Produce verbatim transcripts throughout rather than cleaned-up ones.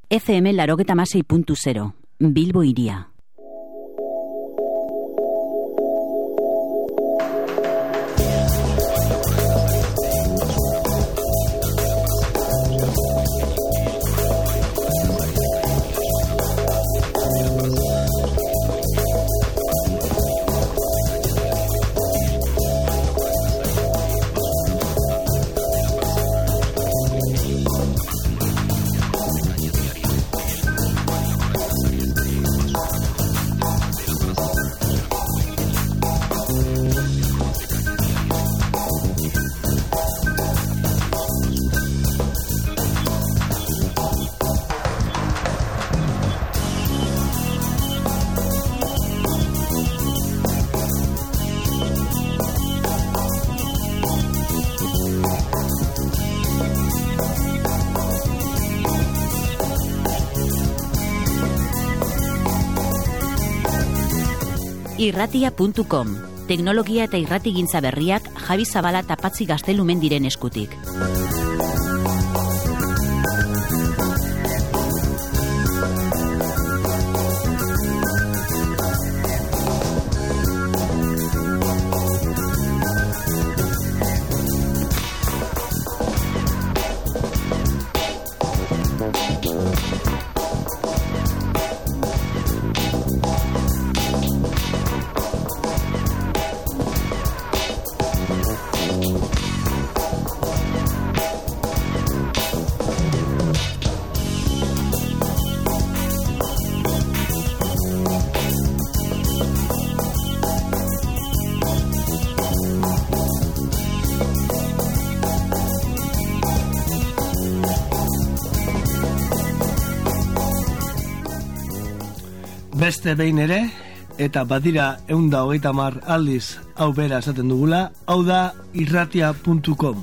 F M laurogeita hamasei puntu zero, Bilbo hiria. irratia puntu com. Teknologia eta irratigintza berriak Javi Zabala eta Patxi Gaztelumen diren eskutik. Beste behin ere, eta badira ehunda hogeita hamar aldiz hau bera esaten dugula, hau da irratia puntu com.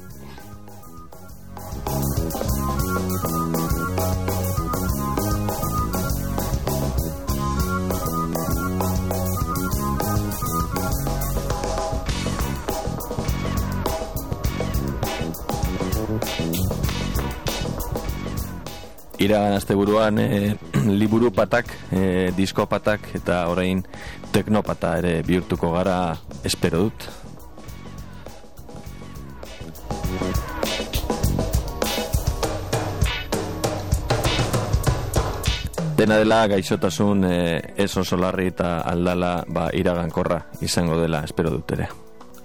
Iragan asteburuan e, liburu patak, e, disko patak eta orain teknopata ere bihurtuko gara, espero dut. Dena dela gaixotasun e, ez oso larri eta aldala ba, iragankorra izango dela, espero dut ere.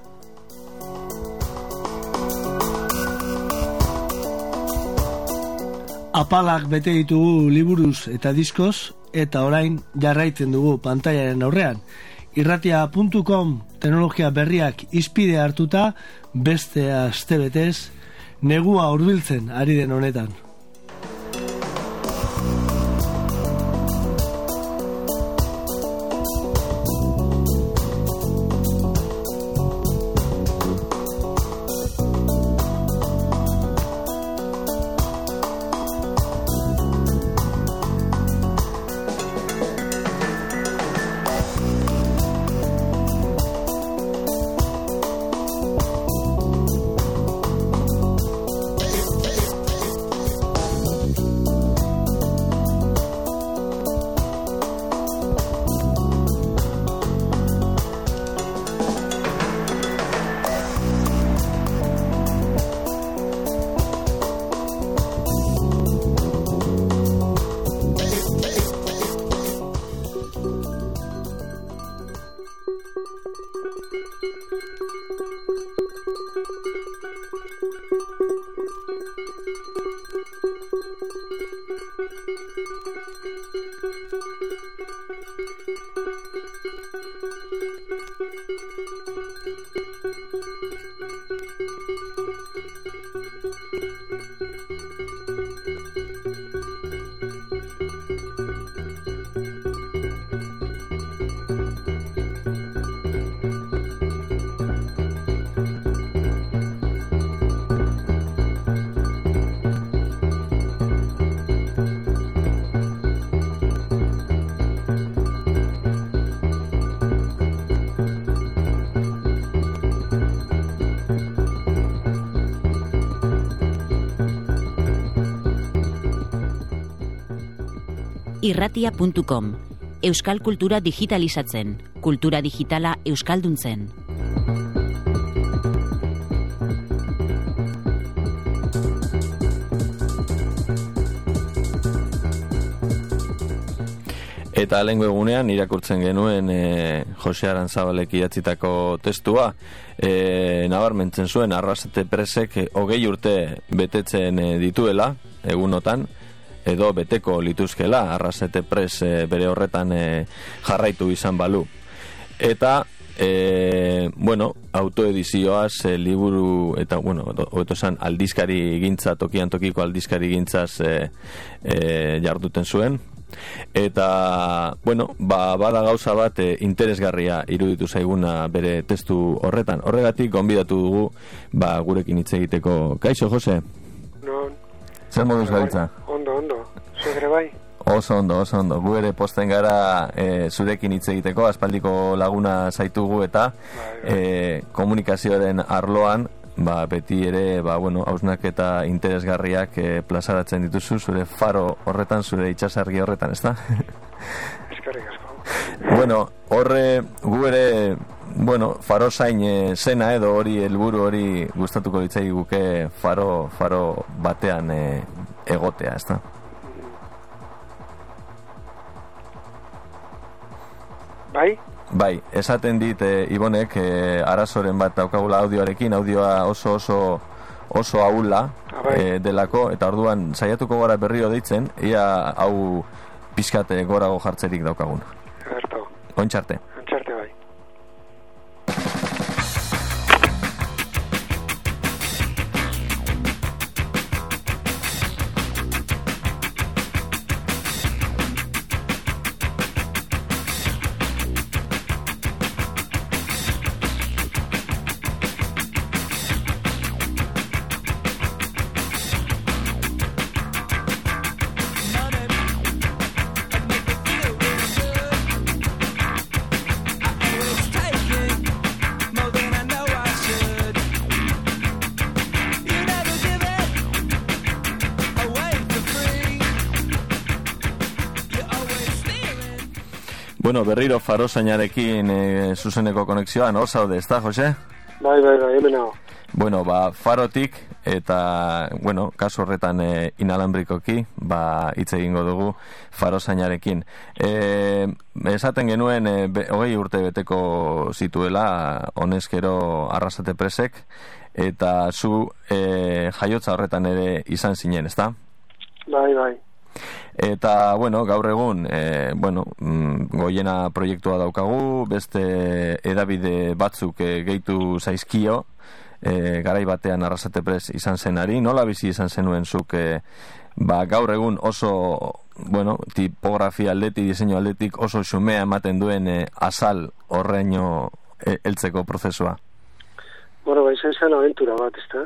Apalak bete ditugu liburuz eta diskoz, eta orain jarraitzen dugu pantailaren aurrean. irratia puntu com teknologia berriak hizpide hartuta, beste astebetez negua hurbiltzen ari den honetan. irratia puntu com. Euskal kultura digitalizatzen, kultura digitala euskalduntzen. Eta lehengo egunean irakurtzen genuen e, Jose Aranzabalek idatzitako testua, e, nabarmentzen zuen Arrasate Presek e, hogei urte betetzen e, dituela, egunotan, edo beteko lituzkela Arrasate Pres e, bere horretan e, jarraitu izan balu. Eta, e, bueno, autoedizioaz, e, liburu, eta, bueno, hobeto esan, aldizkari gintza, tokian tokiko aldizkari gintzaz e, e, jarduten zuen. Eta, bueno, ba, bada gauza bat e, interesgarria iruditu zaiguna bere testu horretan. Horregatik, gonbidatu dugu, ba, gurekin hitz egiteko. Kaixo, Jose? Non. Zer moduz gabiltza? Ondo, ondo. Zugere bai? Oso ondo, oso ondo. Gu ere posten gara e, zurekin hitz egiteko, aspaldiko laguna zaitugu eta bai, bai. E, komunikazioaren arloan, ba, beti ere, ba, bueno, hausnaketa interesgarriak e, plazaratzen dituzu, zure faro horretan, zure itsasargi horretan, ezta? Eskerrik asko. Bueno, horre, gu ere, bueno, faro zain e, zena edo hori, helburu hori gustatuko ditzai guke faro, faro batean e, egotea, ezta? Bai? Bai, esaten dit e, Ibonek e, arazoren bat daukagula audioarekin, audioa oso oso oso ahula e, delako, eta orduan saiatuko gara berriro deitzen, ia hau pizkate gorago jartzerik daukagun. Gerto. Ontxarte. Ontxarte bai. Bueno, berriro farozainarekin e, zuzeneko konexioan, hor zaude, ez da, Jose? Bai, bai, bai, hemen hau. Bueno, ba, farotik, eta, bueno, kasu horretan e, inalambrikoki, ba, hitz egingo dugu farozainarekin. E, esaten genuen, e, be, hogei urte beteko zituela, honezkero Arrasate Presek, eta zu e, jaiotza horretan ere izan zinen, ez da? Bai, bai. Eta, bueno, gaur egun, e, bueno, goiena proiektua daukagu, beste edabide batzuk e, gehitu zaizkio, e, garai batean Arrasate Pres izan zenari, nola bizi izan zenuen zuk, e, ba, gaur egun oso, bueno, tipografia aldetik, diseinu aldetik oso xumea ematen duen e, azal horreino e, heltzeko prozesua? Bueno, ba, izan zen aventura bat, ezta?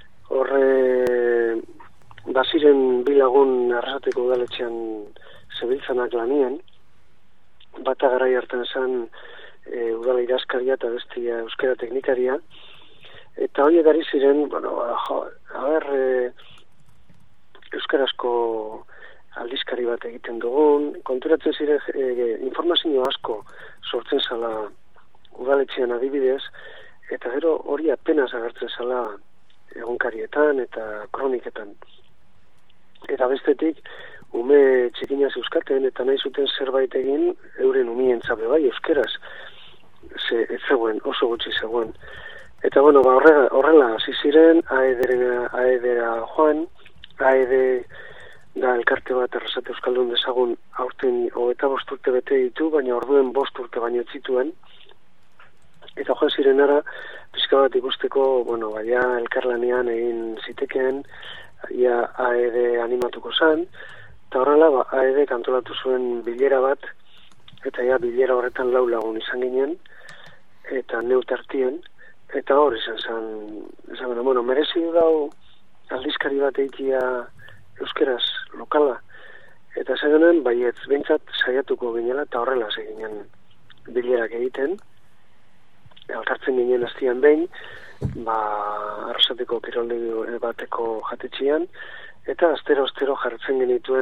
Horre... Baziren bilagun Arrasateko udaletxean zebiltzanak lanien, bata garai hartan zen e, udala idazkaria eta bestia euskara teknikaria, eta hori edari ziren, bueno, jo, a ber, e, euskarazko aldizkari bat egiten dugun, konturatzen ziren e, informazio asko sortzen zala udaletxean adibidez, eta gero hori apenas agertzen zala egunkarietan eta kroniketan. Eta bestetik, ume txikinaz euskaten, eta nahi zuten zerbait egin euren umien zabe bai, euskeraz, ze, ez zegoen, oso gutxi zegoen. Eta, bueno, ba, horrela, horrela hasi ziren, aedera, aedera joan, aede da elkarte bat Arrasate Euskaldun dezagun aurten hogeita bost urte bete ditu, baina orduen bost urte baino zituen. Eta joan ziren ara, pizka bat ikusteko, bueno, baina elkarlanean egin zitekeen, ia A E D animatuko zen, eta horrela ba, A E D antolatu zuen bilera bat, eta ja bilera horretan lau lagun izan ginen, eta neutartien, eta hor izan zen, izan gana, bueno, merezi du dau aldizkari bat eikia euskeraz lokala, eta zegenen, baietz, behintzat saiatuko ginela, eta horrela zeginen bilerak egiten, elkartzen ginen hastian behin, ba, Arrasateko kiroldegi bateko jatetxian, eta astero-astero jartzen genituen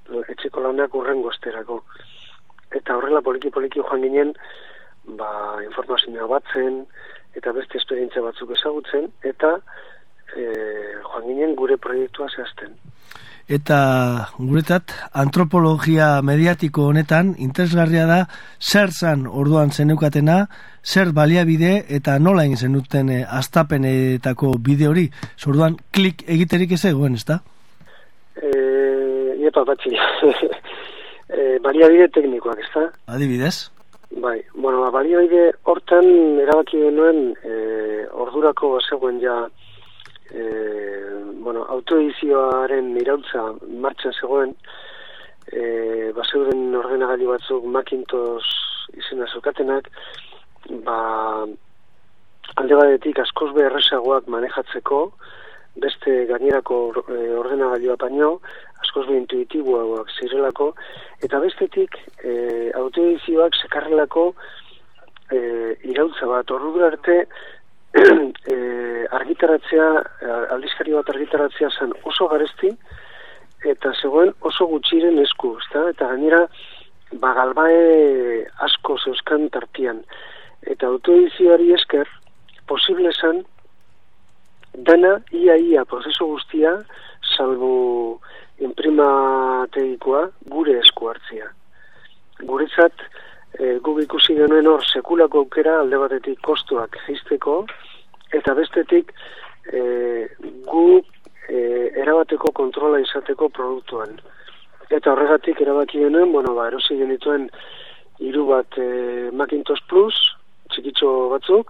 etxeko lanak urrengo esterako. Eta horrela poliki-poliki joan ginen, ba, informazioa batzen, eta beste esperientzia batzuk ezagutzen, eta e, joan ginen gure proiektua zehazten. Eta guretzat antropologia mediatiko honetan interesgarria da zer zan orduan zeneukatena, zer baliabide eta nola egin zenuten e, astapenetako bide hori. Orduan klik egiterik ez egoen, ezta? Eh, iepa batzi. e, baliabide teknikoak, ezta? Adibidez? Bai, bueno, baliabide hortan erabaki genuen e, ordurako zegoen ja E, bueno, autoedizioaren irautza martxan zegoen, e, bazeuden ordenagailu batzuk Macintosh izena zeukatenak, ba, alde batetik askoz beharrezagoak manejatzeko, beste gainerako e, ordenagailua baino, askoz be intuitiboagoak zirelako, eta bestetik e, autoedizioak sekarrelako e, irautza bat, ordura arte, e, argitaratzea, aldizkari bat argitaratzea zen oso garesti, eta zegoen oso gutxiren esku, ezta? Eta gainera, bagalbae asko zeuzkan tartian. Eta autoedizioari esker, posible zen, dana, ia-ia prozesu guztia, salbu imprimategikoa, gure esku hartzia. Guretzat, E, guk ikusi genuen hor sekulako aukera alde batetik kostuak jaisteko, eta bestetik e, guk e, erabateko kontrola izateko produktuan. Eta horregatik erabaki genuen, bueno, ba, erosi genituen hiru bat e, Macintosh Plus, txikitxo batzuk,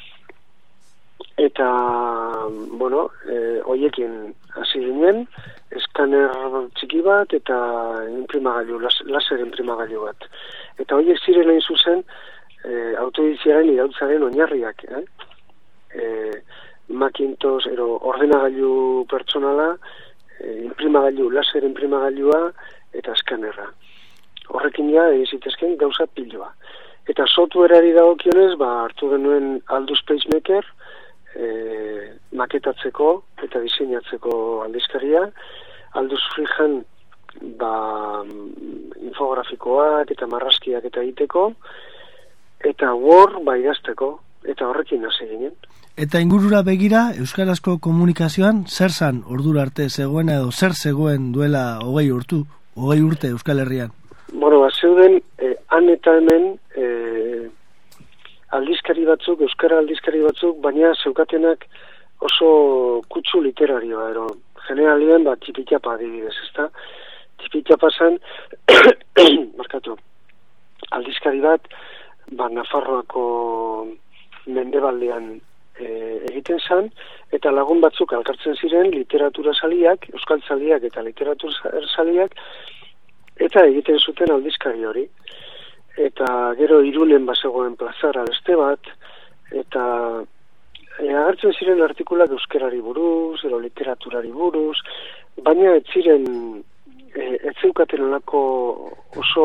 eta, bueno, e, hoiekin hasi ginen, eskaner txiki bat eta imprimagailu, las, laser imprimagailu bat. Eta horiek ziren egin zuzen e, autoediziaren irautzaren oinarriak. Eh? E, Macintosh, ero, ordenagailu pertsonala, e, imprimagailu, laser imprimagailua eta eskanerra. Horrekin ja, egizitezken gauza piloa. Eta softwareari dagokionez, ba, hartu genuen Aldus PageMaker, e, maketatzeko eta diseinatzeko aldizkaria, Aldus Freehand, ba, infografikoak eta marrazkiak eta egiteko, eta Word ba idazteko, eta horrekin hasi ginen. Eta ingurura begira, euskarazko komunikazioan zer zan ordura arte zegoena edo zer zegoen duela hogei urtu, hogei urte Euskal Herrian? Bueno, ba, zeuden, eh, han eta hemen eh, aldizkari batzuk, euskara aldizkari batzuk, baina zeukatenak oso kutsu literarioa, ero, generalien, ba, tipitapa adibidez, ezta? Tipitapa zen, markatu, aldizkari bat, ba, Nafarroako mendebaldean e, egiten zen, eta lagun batzuk alkartzen ziren literatura saliak, euskal saliak eta literatura saliak, eta egiten zuten aldizkari hori. Eta gero Irunen bazegoen plazara beste bat, eta e, agertzen ziren artikulak euskerari buruz, ero literaturari buruz, baina ez ziren ez zeukaten olako oso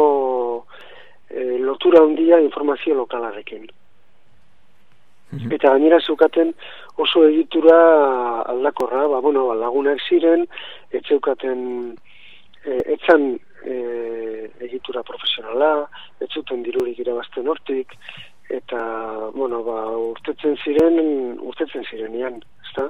e, lotura handia informazio lokalarekin. Mm-hmm. Eta gainera zeukaten oso egitura aldakorra, ba, bueno, lagunak ziren, ez zeukaten, e, etzan e, egitura profesionala, ez zuten dirurik irabazten hortik, eta, bueno, ba, urtetzen ziren, urtetzen ziren ian, ezta?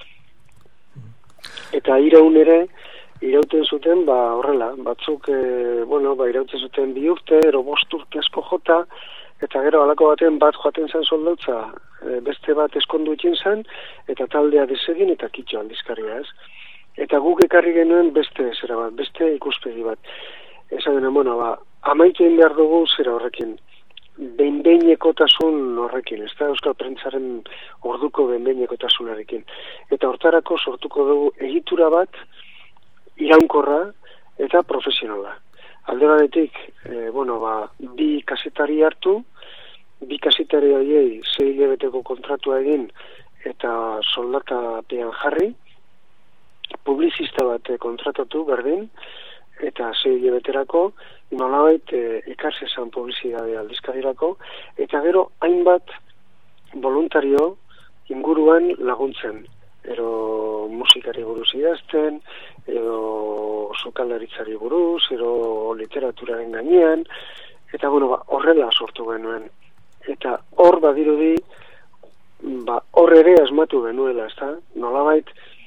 Eta iraun ere, irauten zuten, ba, horrela, batzuk, e, bueno, ba, irauten zuten bi urte, ero bost urte asko jota, eta gero alako baten bat joaten zen soldautza, e, beste bat eskondu ikin zen, eta taldea desegin eta kitxo aldizkaria, ez? Eta guk ekarri genuen beste zera bat, beste ikuspegi bat. Esan dena, bueno, ba, amaitu egin behar dugu zera horrekin, behin-behinekotasun horrekin, ez da, euskal prentzaren orduko behin-behinekotasunarekin. Eta hortarako sortuko dugu egitura bat, iraunkorra eta profesionala. Alde batetik, e, bueno, ba, bi kasetari hartu, bi kasetari horiei sei hilabeteko kontratua egin eta soldatapean jarri, publizista bat kontratatu berdin, eta sei hilabeterako, nolabait e, ikarsezan publizidade aldizkarirako, eta gero hainbat voluntario inguruan laguntzen. ero musikari buruz idazten, edo sukaldaritzari buruz, edo literaturaren gainean, eta bueno, ba, horrela sortu genuen. Eta hor badirudi, ba, hor ere asmatu genuela, ezta? Nolabait,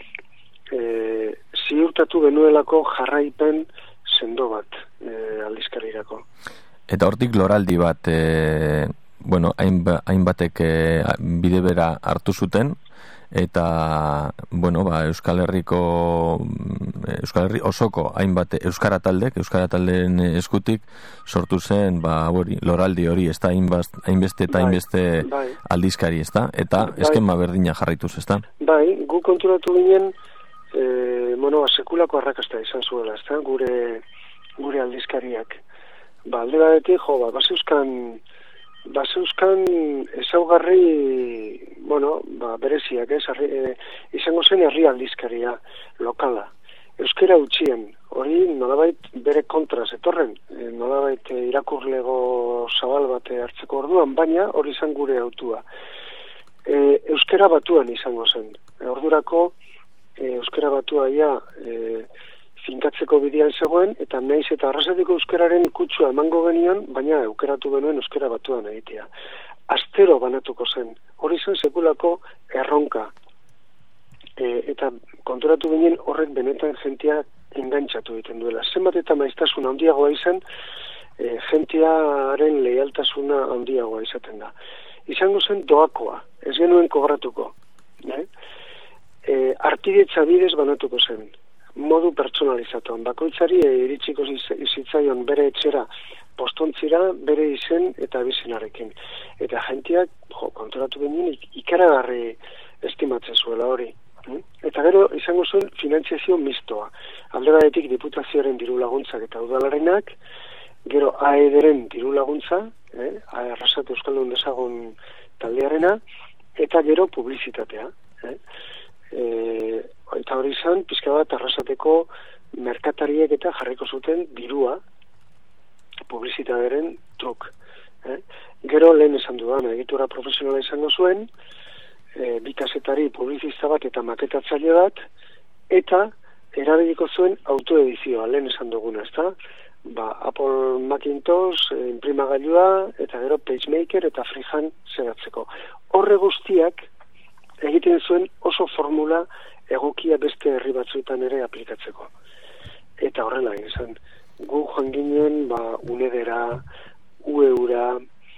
e, ziurtatu genuelako jarraipen sendo bat e, aldizkarirako. Eta hortik loraldi bat, e, bueno, hainbatek e, bide bera hartu zuten, eta bueno, ba, Euskal Herriko Euskal Herri osoko hainbat euskara taldek, euskara taldeen eskutik sortu zen, ba, hori, loraldi hori, ez da, hainbeste eta hainbeste bai, bai. aldizkari, ez da, eta bai. eskema berdina jarraituz, ez da? Bai, gu konturatu ginen, e, bueno, sekulako arrakasta izan zuela, ez da, gure, gure aldizkariak. Ba, alde batetik, jo, ba, baseuskan Baseuskan ezaugarri, bueno, ba, bereziak, ez, arri, e, izango zen herri aldizkaria, lokala. Euskera utxien, hori nolabait bere kontra zetorren, e, nolabait e, irakurlego zabal bat hartzeko orduan, baina hori izan gure autua. E, euskera batuan izango zen. E, ordurako, e, euskera batua ia, e, finkatzeko bidean zegoen, eta naiz eta arrasatiko euskararen kutsua emango genion, baina aukeratu genuen euskara batuan egitea. Astero banatuko zen, hori zen sekulako erronka. E, eta konturatu ginen horrek benetan jentia engantzatu egiten duela. Zenbat eta maiztasun handiagoa izan, e, jentiaren leialtasuna handiagoa izaten da. Izango zen doakoa, ez genuen kobratuko. Eh? E, arpidetza bidez banatuko zen. Modu pertsonalizatuan. Bakoitzari e, iritsiko zitzaion bere etxera postontzira, bere izen eta bizenarekin. Eta jentiak, jo, konturatu ginen, ikaragarri estimatzen zuela hori. Eta gero, izango zuen finantziazio mistoa. Alde batetik diputazioaren diru laguntzak eta udalarenak, gero A E D-ren diru laguntza, eh, Arrasate Euskaldun Dezagun taldearena, eta gero publizitatea. Eh. E, eta hori izan, pizka bat Arrasateko merkatariek eta jarriko zuten dirua publizitatearen truk. Eh? Gero lehen esan dudan, egitura profesionala izango zuen, e, bi kazetari publizista bat eta maketatzaile bat, eta erabiliko zuen autoedizioa, lehen esan duguna, ezta? Ba, Apple Macintosh, e, imprimagailua, eta gero PageMaker eta Freehand zeratzeko. Horre guztiak egiten zuen oso formula egokia beste herri batzuetan ere aplikatzeko. Eta horrela izan, gu joan ginen, ba, unedera, ueura,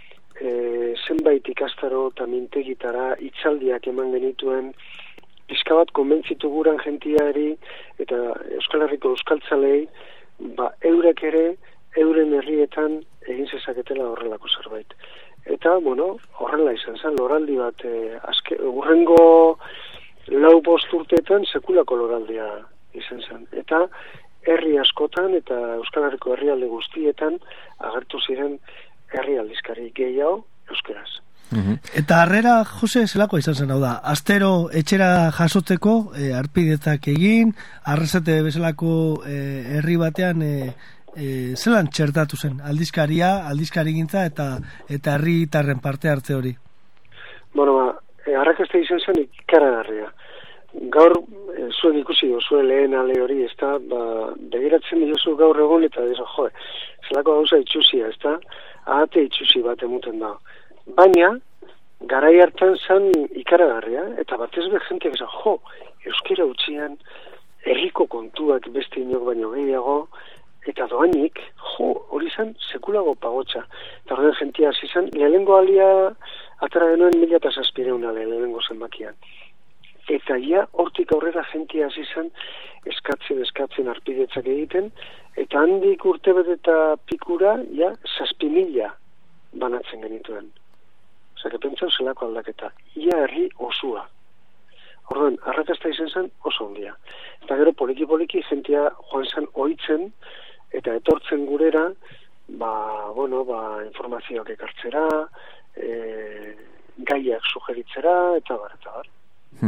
e, zenbait ikastaro eta mintegitara itzaldiak eman genituen, pizka bat konbentzitu guran jentiari eta Euskal Herriko euskaltzalei, ba, eurek ere, euren herrietan egin zezaketela horrelako zerbait. Eta, bueno, horrela izan zen, loraldi bat, e, azke, urrengo lau bost urteetan sekulako loraldia izan zen. Eta herri askotan eta Euskal Herriko herrialde guztietan agertu ziren herri aldizkari gehiago euskeraz. Mm-hmm. Eta harrera, Jose, zelako izan zen, hau da, astero etxera jasotzeko, e, arpidetzak egin, Arrasate bezalako e, herri batean, e, e, zelan txertatu zen, aldizkaria, aldizkari gintza eta eta herritarren parte hartze hori? Bueno, ba, e, arrakasta izan zen ikaragarria. Gaur, e, zuen ikusi zuen lehen ale hori, ez da, ba, begiratzen diozu gaur egun eta deso, joe, zelako gauza itxusia, ez da, ahate itxusi bat emuten da. Baina, garai hartan zen ikaragarria, eta batez be jente bezan, jo, euskera utzian, herriko kontuak beste inok baino gehiago, eta doainik, jo, hori zen sekulago pagotxa. Eta horren jentia hasi zen, lehenengo alia atara genuen mila eta zazpireun ale, lehenengo zenbakian. Eta ja, hortik aurrera jentia hasi zen, eskatzen, eskatzen arpidetzak egiten, eta handik urtebet eta pikura, ja, zazpimila banatzen genituen. Osea, pentsau zelako aldaketa. Ia herri osua. Orduan, arrakasta izan zen oso ondia. Eta gero poliki-poliki jentia joan zen ohitzen eta etortzen gurera, ba, bueno, ba, informazioak ekartzera, e, gaiak sugeritzera, eta bar, eta bar. Hmm.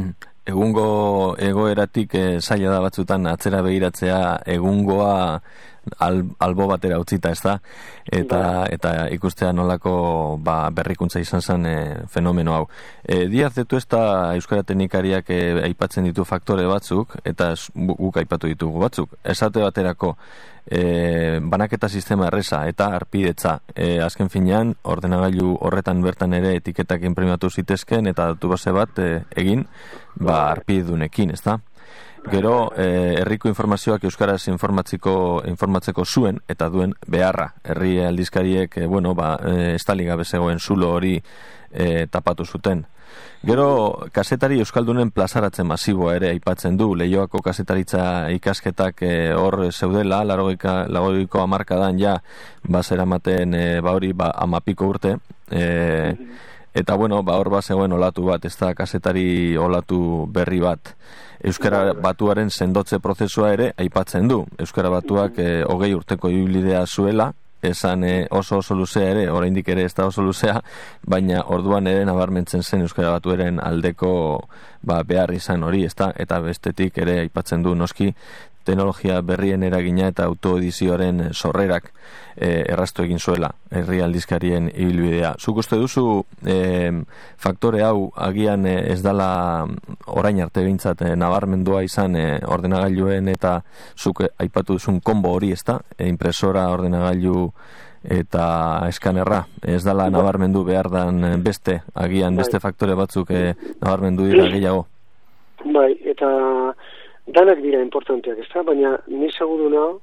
egungo egoeratik e, zaila da batzutan atzera begiratzea egungoa al, albo batera utzita, ez da? Eta, eta ikustea nolako ba, berrikuntza izan zen e, fenomeno hau. E, Diaz de Tuesta euskara teknikariak e, aipatzen ditu faktore batzuk, eta guk aipatu ditugu batzuk. Esate baterako, e, banaketa sistema erresa eta arpidetza. E, azken finean, ordenagailu horretan bertan ere etiketak inprimatu zitezken eta datu base bat e, egin, ba, arpidedunekin, ez da? Gero, eh, herriko informazioak euskaraz informatzeko, informatzeko zuen eta duen beharra. Herri aldizkariek, eh, bueno, ba, eh, estali gabe zegoen zulo hori eh, tapatu zuten. Gero, kazetari euskaldunen plazaratzen masiboa ere aipatzen du. Leioako kazetaritza ikasketak eh, hor zeudela, lagoiko hamarkadan ja, ba, zeramaten, eh, ba hori, ba, amapiko urte, eh, eta bueno, ba hor bazegoen olatu bat, ez da kazetari olatu berri bat. Euskara batuaren sendotze prozesua ere aipatzen du. Euskara batuak e, hogei urteko ibilbidea zuela, esan e, oso oso luzea ere, oraindik ere ez da oso luzea, baina orduan ere nabarmentzen zen Euskara batuaren aldeko ba, behar izan hori, ez da, eta bestetik ere aipatzen du noski teknologia berrien eragina eta autoedizioaren sorrerak e, erraztu egin zuela herri aldizkarien ibilbidea. Zuk uste duzu e, faktore hau agian e, ez dala orain arte behintzat e, nabarmendua izan e, ordenagailuen eta zuk aipatu duzun konbo hori, ez da? E, impresora, ordenagailu eta eskanerra. Ez dala nabarmendu behar dan beste, agian beste faktore batzuk e, nabarmendu dira gehiago. Bai, eta danak dira importanteak, ez da? Baina ni seguru nago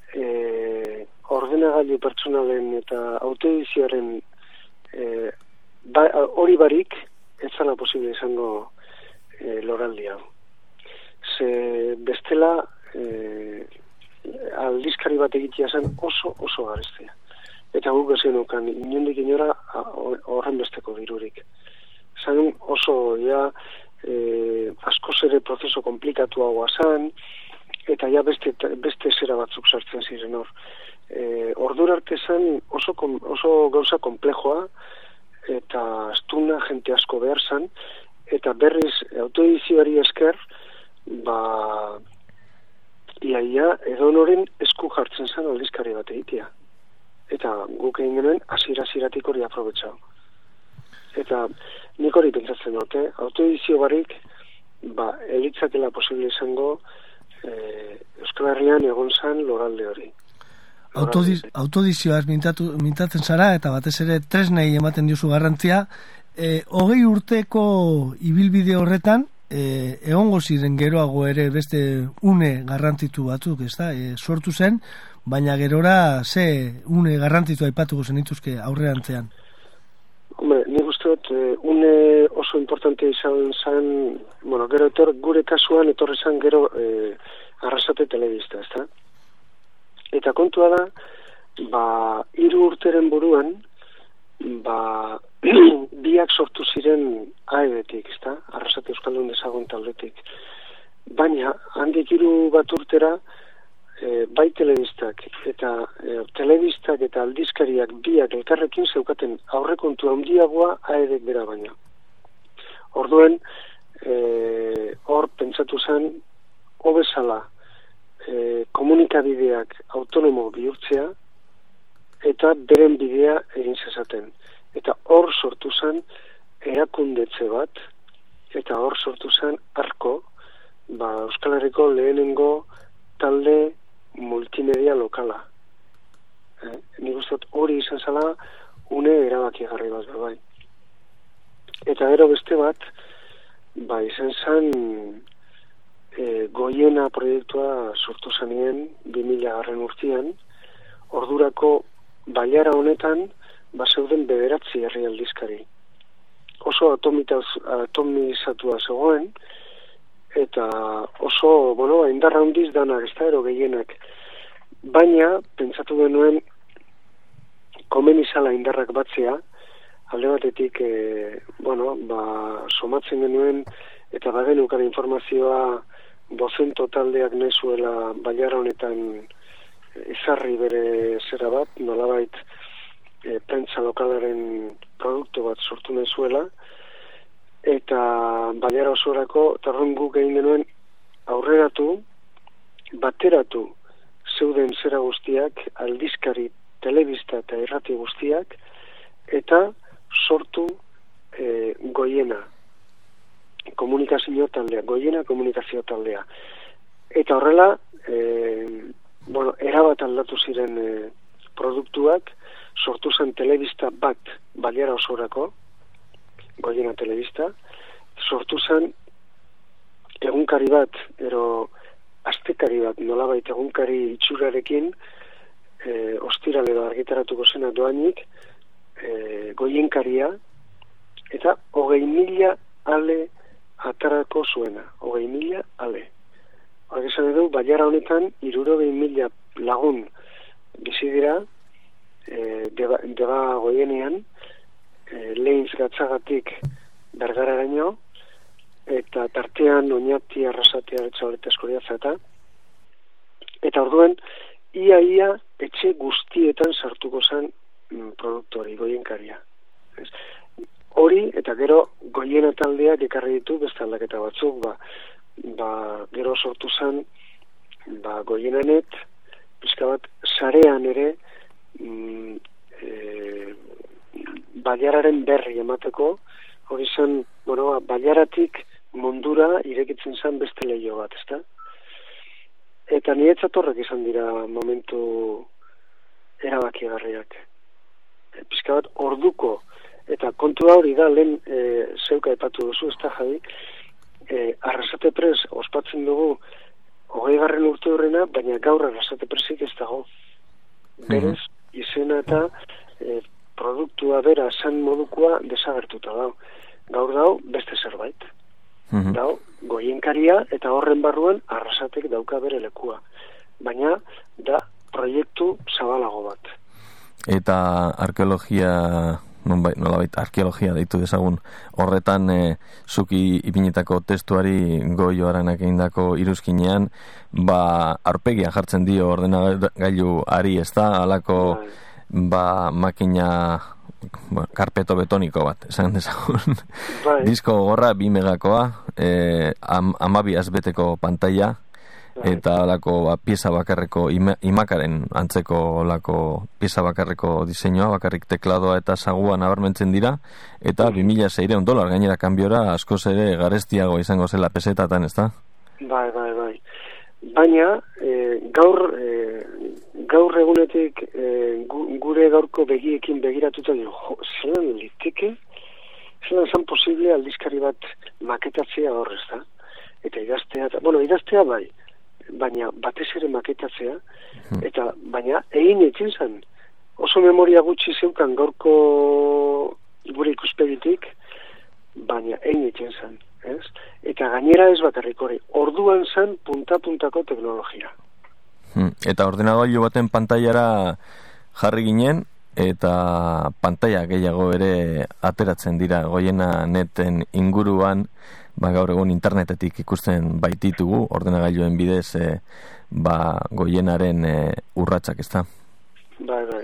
e, ordenagailu pertsonalen eta autoedizioaren e, ba, hori barik ez zala posible izango e, loraldi hau. Ze bestela e, aldizkari bat egitea zen oso oso garestea. Eta guk ezen okan inondik inora horren besteko dirurik. Zan oso ja E, askoz ere prozeso komplikatuagoa zan, eta ja beste, beste zera batzuk sartzen ziren hor. E, ordura arte zen oso, oso gauza komplejoa, eta astuna jente asko behar zan, eta berriz autoedizioari esker, ba, iaia edo noren esku jartzen zen aldizkari bat egitea. Eta guk egin genuen hasiera-hasieratik hori aprobetxau. Eta nik hori pentsatzen dute, autoedizio barik, ba, elitzatela posible izango e, Euskal Herrian egon zan loralde hori. Autodiz, autodizioaz mintatu, mintatzen zara, eta batez ere tresnei ematen diozu garrantzia, e, hogei urteko ibilbide horretan, e, egongo ziren geroago ere beste une garrantzitu batzuk, ez da, e, sortu zen, baina gerora ze une garrantzitu aipatuko zenituzke aurrerantzean. Hombre, nik uste dut, une oso importante izan zen, bueno, gero etor, gure kasuan etorri zen gero e, Arrasate telebista, ezta? Eta kontua da, ba, hiru urteren buruan, ba, biak sortu ziren A E B-tik, ezta? Arrasate Euskaldun Dezagun taldetik. Baina, handik hiru bat urtera, E, bai telebistak eta e, telebistak eta aldizkariak biak elkarrekin zeukaten aurrekontu handiagoa A E B-ek bera baina. Orduen, e, hor pentsatu zen, hobezala e, komunikabideak autonomo bihurtzea eta beren bidea egin zezaten. Eta hor sortu zen erakundetze bat, eta hor sortu zen arko, ba, Euskal Herriko lehenengo talde multimedia lokala. Eh, nik uste hori izan zala une erabakigarri bat bai. Eta gero beste bat, ba izan zen e, Goiena proiektua sortu zanien bi mila garren urtean, ordurako bailara honetan ba zeuden bederatzi herri aldizkari. Oso atomizatua zegoen, eta oso, bueno, indarra handiz danak, ez da, ero gehienak. Baina, pentsatu genuen, komen izala indarrak batzea, alde batetik, e, bueno, ba, somatzen genuen, eta bagenukaren informazioa dozen totaldeak nezuela baiara honetan ezarri bere zera bat, nolabait e, prentza lokalaren produktu bat sortu nezuela, eta Bailara osorako, eta horren guk egin genuen aurreratu, bateratu zeuden zera guztiak, aldizkari, telebista eta irrati guztiak, eta sortu e, goiena, komunikazio taldea, goiena komunikazio taldea. Eta horrela, e, bueno, erabat aldatu ziren e, produktuak, sortu zen telebista bat Bailara osorako, goiena telebista, sortu zen egunkari bat, ero astekari bat, nolabait egunkari itxurarekin, e, ostirale da argitaratuko zena doainik, e, goienkaria, eta hogei mila ale atarako zuena, hogei mila ale. Horrek esan edo, Bailara honetan, hirurogei mila lagun bizi dira, e, deba, deba goienean, e, Leintz gatzagatik Bergararaino, eta tartean Oñati, Arrasatea, Etxabaleta, Eskoriatza eta eta orduen ia-ia etxe guztietan sartuko zen mm, produktu hori, goienkaria. Ez? Hori, eta gero goiena taldeak ekarri ditu beste aldaketa batzuk, ba, ba, gero sortu zen ba, goienanet, pizka bat, sarean ere mm, e, Bailararen berri emateko, hori zen, bueno, Bailaratik mundura irekitzen zen beste leio bat, ezta? Eta niretzat horrek izan dira momentu erabakigarriak. E, pizka bat, orduko, eta kontua hori da, lehen e, zeuka epatu duzu, ezta, Javi, e, Arrasate Press ospatzen dugu hogei garren urte horrena, baina gaur Arrasate Pressik ez dago. Berez, izena eta e, produktua bera san modukoa desagertuta dau. Gaur dau beste zerbait. Mm-hmm. Dau, goienkaria eta horren barruan Arrasatek dauka bere lekua. Baina da proiektu zabalago bat. Eta arkeologia, nolabait arkeologia deitu dezagun, horretan e, zuki ipinitako testuari Goio Aranak egindako iruzkinean, ba aurpegia jartzen dio ordenagailu ari, ez da, alako ba makina ba, karpeto betoniko bat, esan dezagun. Bai. Disko gorra bi megakoa, e, am, amabi azbeteko pantaila, bai. Eta alako ba, pieza bakarreko ima, imakaren antzeko olako pieza bakarreko diseinua, bakarrik tekladoa eta sagua nabarmentzen dira, eta bai. bi mila seiehun dolar gainera kanbiora askoz ere garestiago izango zela pesetatan, ez da? Bai, bai, bai. Baina, e, gaur e, gaur egunetik e, gure gaurko begiekin begiratuta dira, jo, zelan liteke, zelan zan posible aldizkari bat maketatzea horrez da, eta idaztea, bueno, idaztea bai, baina batez ere maketatzea, eta baina egin etzen zen, oso memoria gutxi zeukan gaurko gure ikuspegitik, baina egin etzen zen. Ez? Eta gainera ez bakarrik hori, orduan zen punta-puntako teknologia. Hmm. Eta ordenagailu baten pantailara jarri ginen, eta pantaila gehiago ere ateratzen dira Goiena neten inguruan, ba gaur egun internetetik ikusten baititugu, ordenagailuen bidez e, ba Goienaren e, urratsak, ezta? Bai, bai.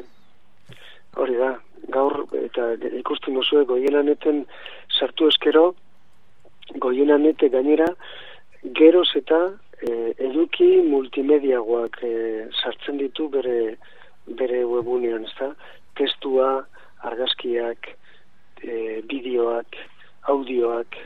Hori da, gaur eta ikusten duzue Goiena neten sartu eskero, Goiena nete gainera geroz eta e, eduki multimediagoak e, sartzen ditu bere bere webunean, ezta? Testua, argazkiak, e, bideoak, audioak.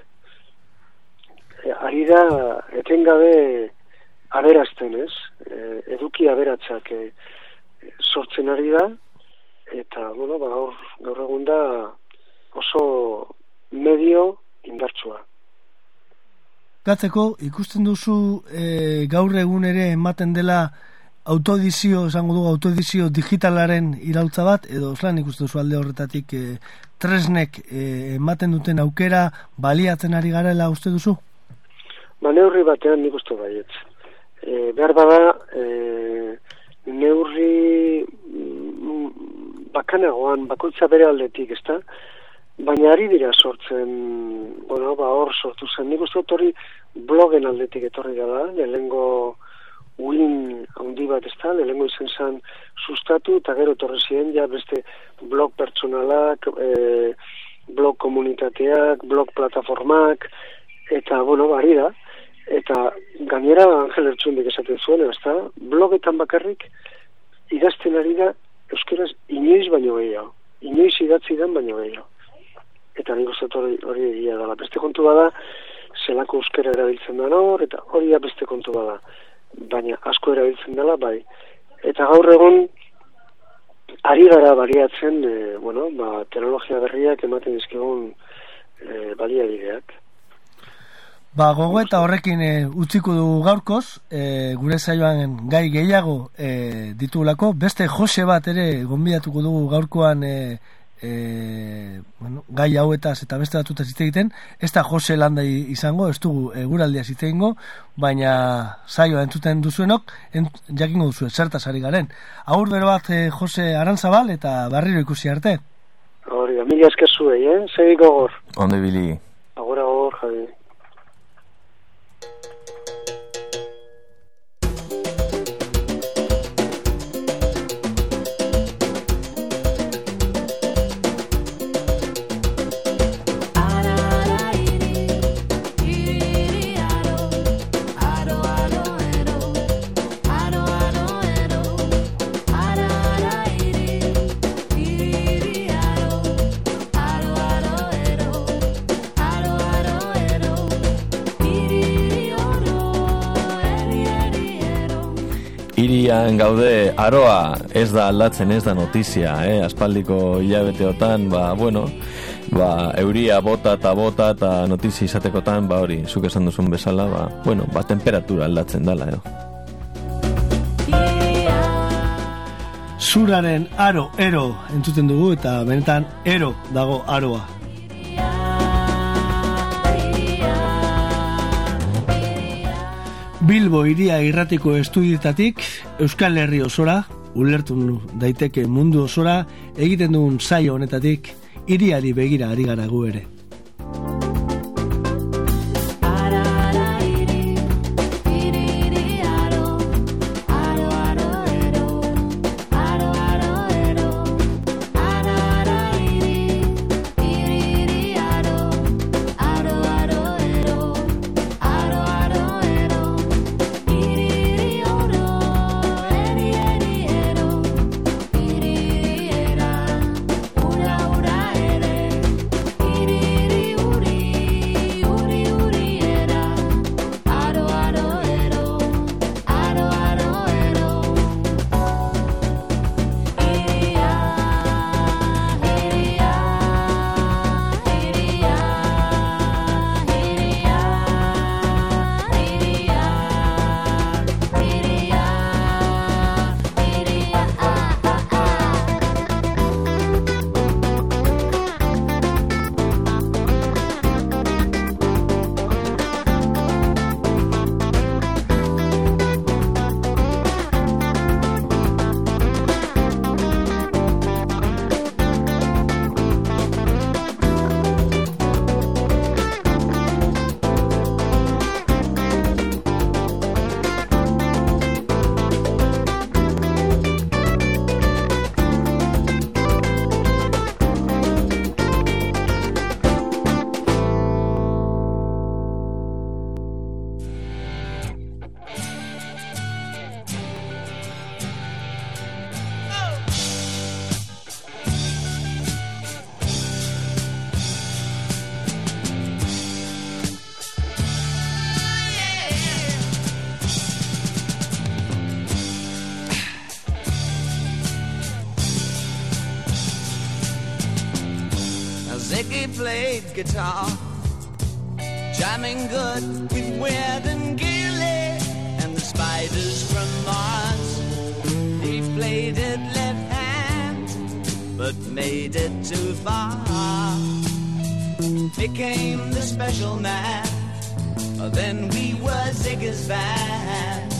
E, ari da etengabe aberazten, ez? E, eduki aberatzak e, sortzen ari da, eta bueno, ba, gaur, gaur egun da oso medio indartsua. Gatzeko, ikusten duzu e, gaur egun ere ematen dela autodizio, esango dugu, autodizio digitalaren iraultza bat, edo oslan ikusten duzu alde horretatik e, tresnek e, ematen duten aukera baliatzen ari garela uste duzu? Ba, neurri batean nik uste baietz. E, behar bada, e, neurri mm, bakanagoan, bakoitza bere aldetik, ezta? Baina ari dira sortzen, bueno, ba hor sortu zen. Nik uste dut hori blogen aldetik etorri da, lehengo uin handi bat ez da, lehengo izen zen sustatu, eta gero etorri ziren ja beste blog pertsonalak, e, blog komunitateak, blog plataformak, eta, bueno, bari da, eta gainera Angel Ertzundik esaten zuen, ezta, blogetan bakarrik idazten ari da euskaraz inoiz baino gehiago, inoiz idatzi den baino gehiago. Eta nik uste hori, hori egia dela. Beste kontu bada, zelako euskara erabiltzen da hor, eta hori da beste kontu bada. Baina asko erabiltzen dela, bai. Eta gaur egun, ari gara baliatzen, e, bueno, ba, teknologia berriak ematen dizkigun e, baliabideak. Ba, gogo eta horrekin e, utziko dugu gaurkoz, e, gure saioan gai gehiago e, ditugulako. Beste Jose bat ere gonbidatuko dugu gaurkoan e, E, bueno, gai hauetaz eta beste batutaz hitz egiten, ez da Jose Landa izango, ez dugu eguraldia hitz egingo, baina saioa entzuten duzuenok ent, jakingo duzu zertaz ari garen. Agur bero bat e, Jose Arantzabal eta berriro ikusi arte. Hori, mila esker zuei, eh? Segiko gor. Onde bili. Agora gor, Javi. Irian gaude, aroa ez da aldatzen, ez da notizia, eh? Aspaldiko hilabeteotan, ba, bueno, ba, euria bota eta bota eta notizia izatekotan, ba, hori, zuk esan duzun bezala, ba, bueno, ba, temperatura aldatzen dala, edo. Zuraren aro, ero entzuten dugu, eta benetan ero dago aroa. Bilbo iria irratiko estudietatik Euskal Herri osora, ulertu daiteke mundu osora, egiten dugun saio honetatik iriari begira ari gara gu ere. Ziggy played guitar, jamming good with Weird and Gilly and the Spiders from Mars. He played it left hand, but made it too far. Became the special man, then we were Ziggy's band.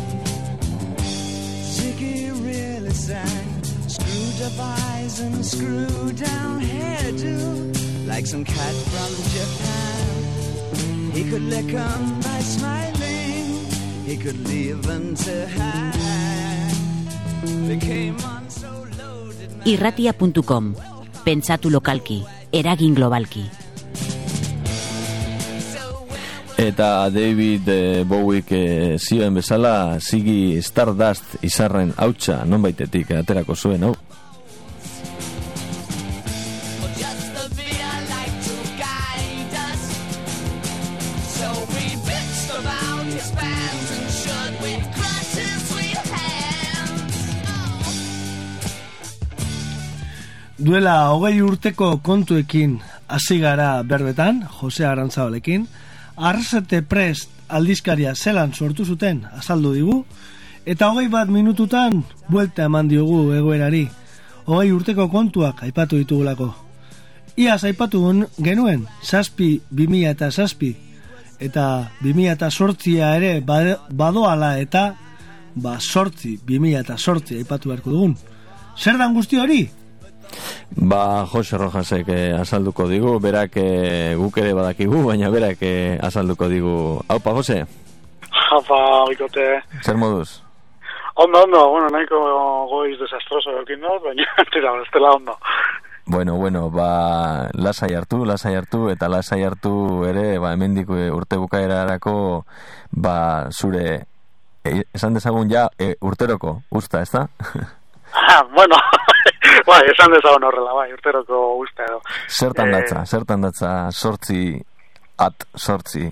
Ziggy really sang, screwed up eyes and screwed down hairdo, like some cat from Japan. He could lick 'em by smiling, he could leave them to hang. They came on so loaded. irratia puntu com. Pentsatu lokalki. eragin globalki. Eta David eh, Bowiek eh, zioen bezala, Ziggy Stardust izarren hautsa nonbaitetik aterako zuen, hau? Duela hogei urteko kontuekin hasi gara berbetan, Jose Arantzabalekin, Arrasate Prest aldizkaria zelan sortu zuten azaldu digu, eta hogei bat minututan buelta eman diogu egoerari, hogei urteko kontuak aipatu ditugulako. Iaz aipatu genuen, zazpi, bimila eta zazpi, eta bimila eta sortzia ere badoala eta, ba sortzi, bimila eta sortzi aipatu beharko dugun. Zer dan guzti hori? Ba, Jose Rojasek eh, azalduko digu, berak eh, guk ere badakigu, baina berak eh, azalduko digu. Haupa, Jose? Haupa, oikote. Zer moduz? Ondo, ondo, bueno, nahiko goiz desastroso eukin dut, baina tira, estela ondo. Bueno, bueno, ba, lasai hartu, lasai hartu, eta lasai hartu ere, ba, hemendik urte bukaerarako, ba, zure, e, esan dezagun ja, e, urteroko, usta, ez da? Ah, bueno, bai, esan dezagun horrela, bai, urteroko usta edo. Zertan eh... datza, zertan datza, sortzi, at, sortzi.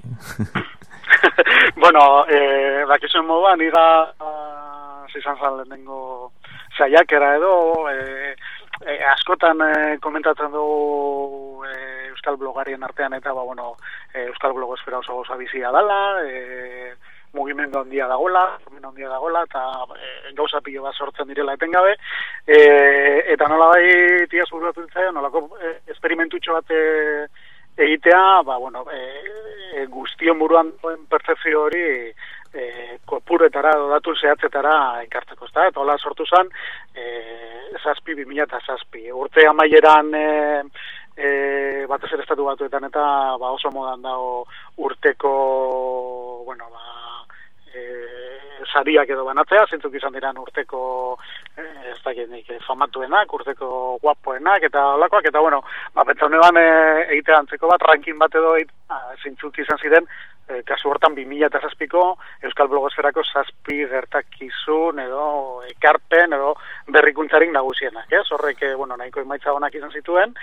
Bueno, eh, bakizuen moduan, niga, uh, zizan zan lehenengo zaiakera edo, eh, eh, askotan eh, komentatzen dugu eh, Euskal blogarien artean, eta, ba, bueno, eh, Euskal blogosfera oso goza bizia dala, eh, mugimendu handia dagoela, mugimendu handia dagoela, eta e, gauza pilo bat sortzen direla etengabe, e, eta nola bai tia zurratu ditzaio, nolako e, esperimentutxo bat e, egitea, ba, bueno, e, guztion buruan duen percepzio hori e, kopuretara, datu zehatzetara ekartzeko, ezta? Eta hola sortu zen, e, zazpi, bimila eta zazpi. Urte amaieran e, e, batez ere estatu batuetan eta ba, oso modan dago urteko, bueno, ba, E, sariak edo banatzea, zintzuk izan diran urteko e, ez dakit famatuenak, urteko guapoenak eta olakoak, eta bueno, ba, betza honeban e, egitea antzeko bat, ranking bat edo zintzuk izan ziren, e, kasu hortan bimila eta zazpiko Euskal blogosferako zazpi gertakizun edo ekarpen edo berrikuntzarik nagusienak, ez? Horrek, bueno, nahiko emaitza honak izan zituen,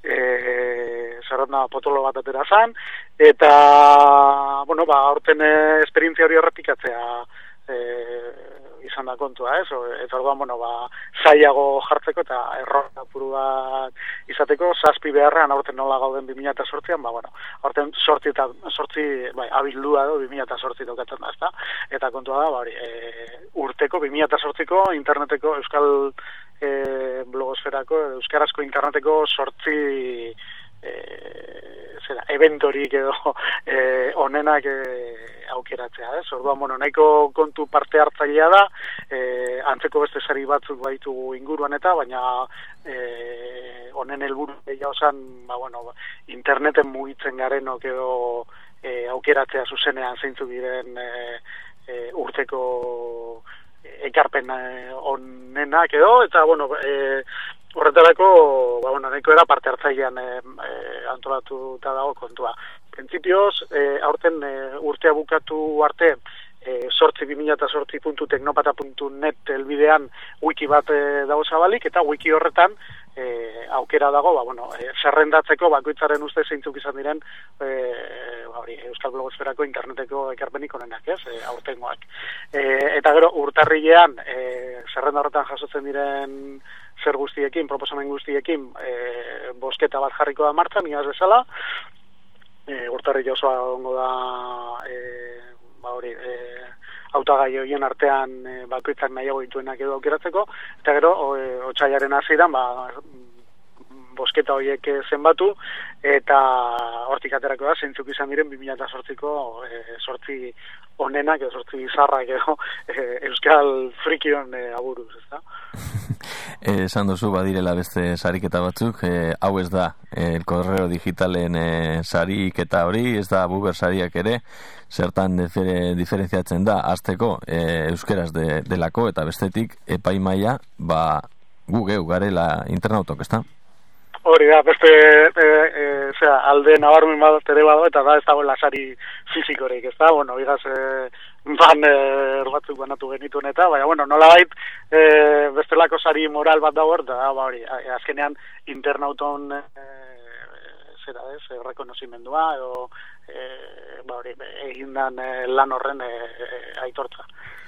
e, zerranda potolo bat atera zan, eta, bueno, ba, aurten e, esperientzia hori errepikatzea e, izan da kontua, ez? Eta orduan, bueno, ba, zailago jartzeko eta errora puru bat izateko, zazpi beharrean aurten nola gauden bimila eta sortzian, ba, bueno, aurten sortzi eta sortzi, bai, abildua do, bimila eta sortzi dokatzen da, ezta? Eta kontua da, ba, hori, e, urteko, bimila eta sortziko, interneteko, euskal e, blogosferako, euskarazko interneteko sortzi e, zera, eventorik edo e, onenak e, aukeratzea, ez? Orduan, bueno, nahiko kontu parte hartzailea da, e, antzeko beste sari batzuk baitugu inguruan eta, baina e, onen helburu gehiago zen, ba, bueno, interneten mugitzen garenok edo e, aukeratzea zuzenean zeintzuk diren e, e, urteko ekarpen onenak edo, eta, bueno, e, horretarako, ba, bueno, nahiko era parte hartzailean e, e, antolatuta dago kontua. Printzipioz, e, aurten e, urtea bukatu arte, e, sortzi bimila eta sortzi puntu teknopata puntu net elbidean wiki bat e, dago zabalik, eta wiki horretan e, aukera dago, ba, bueno, e, zerrendatzeko bakoitzaren uste zeintzuk izan diren e, ba, hori, Euskal blogosferako interneteko ekarpenik onenak, ez, e, aurtengoak. E, eta gero, urtarrilean, e, zerrenda horretan jasotzen diren zer guztiekin, proposamen guztiekin, e, bosketa bat jarriko da martxan, iaz bezala, e, urtarrile osoa ongo da, e, ba hori, e, hautagai horien artean e, bakoitzak nahiago dituenak edo aukeratzeko, eta gero, e, otsailaren hasieran, ba, bosketa horiek zenbatu, eta hortik aterako da, zeintzuk izan diren bimila eta sortziko e, sortzi onenak edo sortzi bizarrak edo e, Euskal frikion e, aburuz, ez da? Esan duzu badirela beste sariketa batzuk, e, hau ez da e, el correo digitalen e, sariketa hori, ez da Buber sariak ere, zertan difere, diferentziatzen da, azteko e, euskeraz de, delako eta bestetik epaimaia, ba gu geu garela internautok, ez da? Hori da, beste e, e, zera, alde nabarmen bat ere bado, eta da ez dagoela sari fizikorik, ez da, bueno, igaz, e, ban er batzuk banatu genituen eta, baina, bueno, nola bait, e, bestelako sari moral bat dago, eta, ba, hori, azkenean internauton e, zera ez, e, rekonozimendua, edo, e, ba, hori, egindan e, lan horren e, e, aitortza.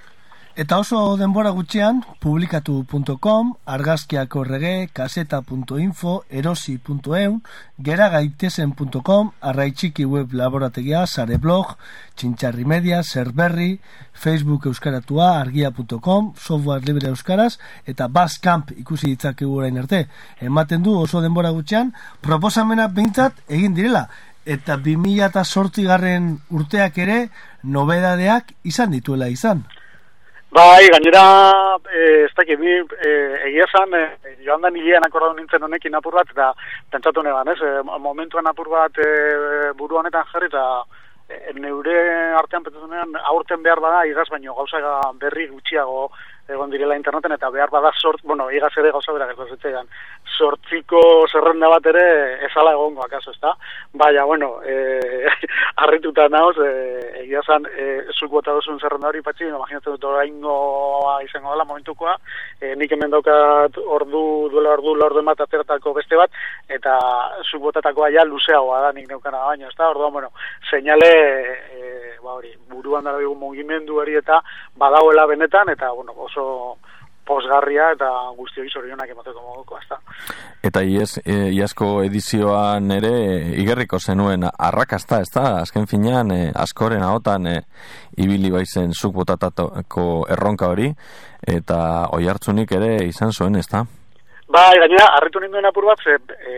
Eta oso denbora gutxian, publikatu puntu com, argazkiak horrege, kaseta puntu info, erosi puntu eun, geragaitezen puntu com, arraitxiki web laborategia, sare blog, txintxarri media, zerberri, Facebook euskaratua, argia puntu com, software libre euskaraz, eta Basecamp ikusi ditzakegu orain arte. Ematen du oso denbora gutxian, proposamenak behintzat egin direla, eta bi mila zortzi garren urteak ere, nobedadeak izan dituela izan. Bai, gainera, e, ez dakit, mi e, egia zan, e, joan da nilean akordatu nintzen honekin apur bat, eta pentsatu neban, ez, e, momentuan apur bat e, buru honetan jarri, eta e, neure artean pentsatu neban, aurten behar bada, igaz, baino gauza berri gutxiago egon direla interneten, eta behar bada sort, bueno, igaz ere gauza bera gertatzen, sortziko zerrenda bat ere ezala egongo, akaso, ez da? Baina, bueno, e, harrituta nahoz, e, egia zan, e, zuk bota duzun zerrenda hori patxi, imaginatzen dut oraingoa izango dela momentukoa, e, nik hemen daukat ordu, duela ordu, la ordu bat ateratako beste bat, eta zuk botatakoa ja luzeagoa da nik neukana baino, ez da? Orduan, bueno, seinale, e, ba hori, buruan dara bigun mugimendu hori eta badagoela benetan, eta, bueno, oso posgarria eta guztioi zorionak emateko moduko, ezta. Eta iaz, e, iazko edizioan ere igerriko zenuen arrakasta, ezta? Azken finean, e, askoren ahotan e, ibili baizen zuk botatako erronka hori, eta oihartzunik ere izan zuen, ezta? Bai, gainera, harritu ninduen apur bat, ze, e,